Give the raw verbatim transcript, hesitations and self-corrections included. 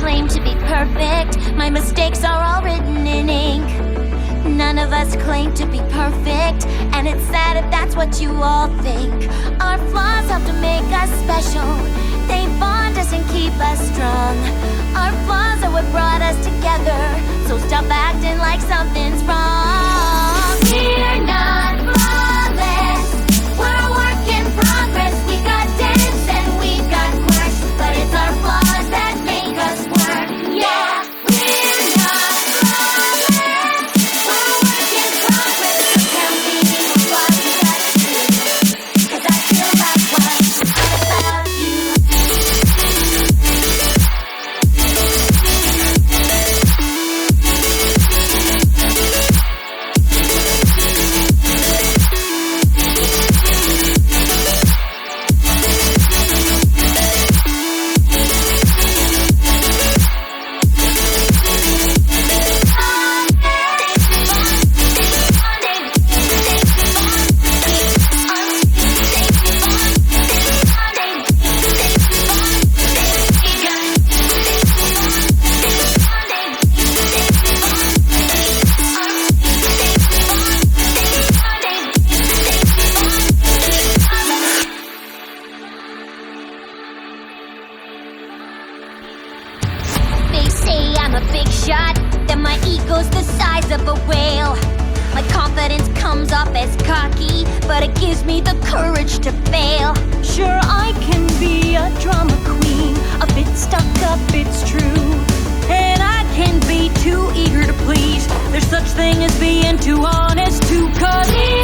claim to be perfect. My mistakes are all written in ink. None of us claim to be perfect, and it's sad if that's what you all think. Our flaws help to make us special. They bond us and keep us strong. Our flaws are what brought us together, so stop acting like something's wrong. We're not flawless, we're a work in progress. We got dents and we got quirks, but it's our flaws that make us work. Yeah, we're not flawless, we're a work in progress. So tell me what you got to do, 'cause I feel like what's about you. They say I'm a big shot, that my ego's the size of a whale. My confidence comes off as cocky, but it gives me the courage to fail. Sure, I can be a drama queen, a bit stuck up, it's true. And I can be too eager to please. There's such thing as being too honest, too cause